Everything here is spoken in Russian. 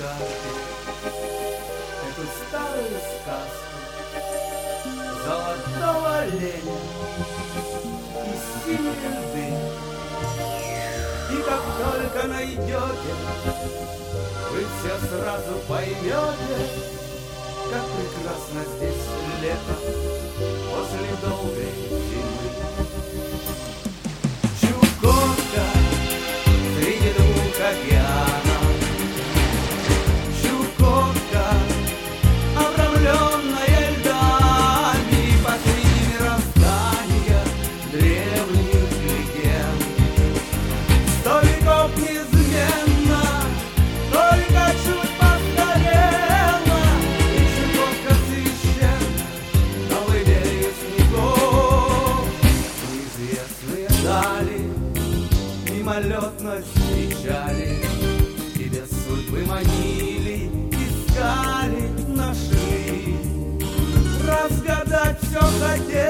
сказки, эту старую сказку золотого оленя и синей льды. И как только найдете, вы все сразу поймете, как прекрасно здесь лето после долгой зимы. Чукотка среди двух океанов, Чукотка, обрамленная льдами, посреди мироздания древних легенд. Сто веков неизменно, только чуть постарела, и Чукотка священна, новый берег снегов. Неизвестные дали мимолетно встречали, и без судьбы манили, искали, нашли. Разгадать все хотели.